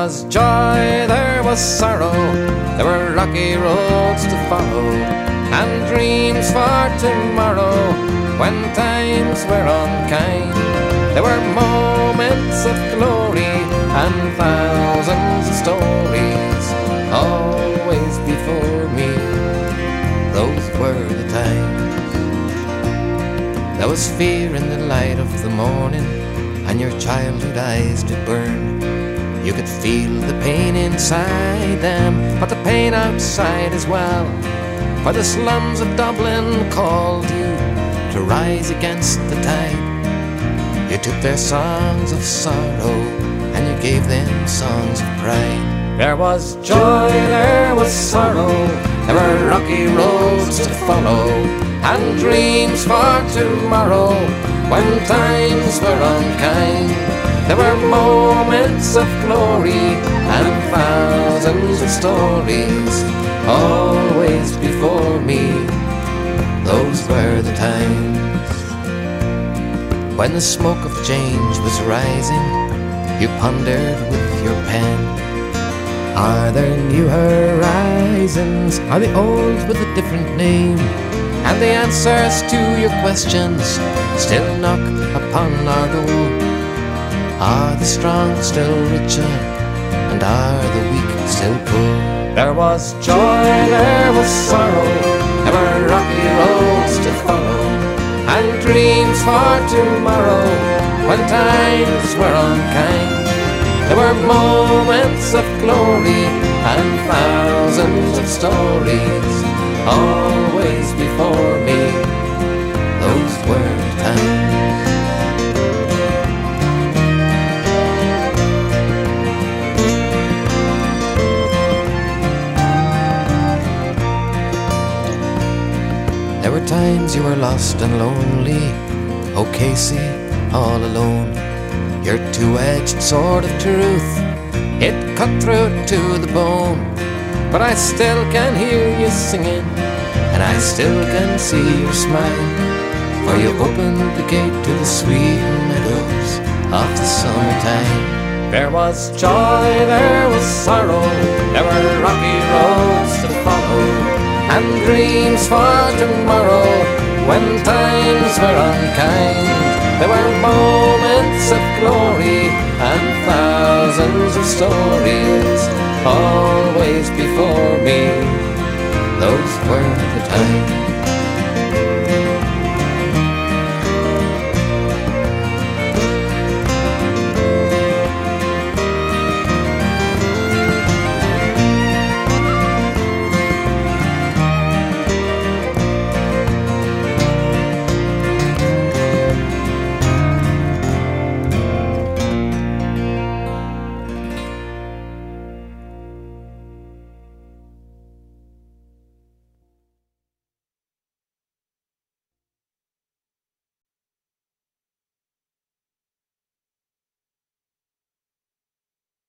was joy, there was sorrow, there were rocky roads to follow, and dreams for tomorrow when times were unkind. There were moments of glory and thousands of stories always before me. Those were the times. There was fear in the light of the morning, and your childhood eyes did burn. You could feel the pain inside them, but the pain outside as well. For the slums of Dublin called you to rise against the tide. You took their songs of sorrow and you gave them songs of pride. There was joy, there was sorrow, there were rocky roads to follow, and dreams for tomorrow when times were unkind. There were moments of glory and thousands of stories always before me. Those were the times. When the smoke of change was rising, you pondered with your pen. Are there new horizons? Are the old with a different name? And the answers to your questions still knock upon our door. Are the strong still richer, and are the weak still poor? There was joy, there was sorrow, there were rocky roads to follow, and dreams for tomorrow when times were unkind. There were moments of glory and thousands of stories always before me. Those were the times. There were times you were lost and lonely, oh Casey, all alone. Your two-edged sword of truth, it cut through to the bone. But I still can hear you singing, and I still can see your smile, for you opened the gate to the sweet meadows of the summertime. There was joy, there was sorrow, there were rocky roads to follow, and dreams for tomorrow when times were unkind. There were moments of glory and thousands of stories always before me. Those were the times.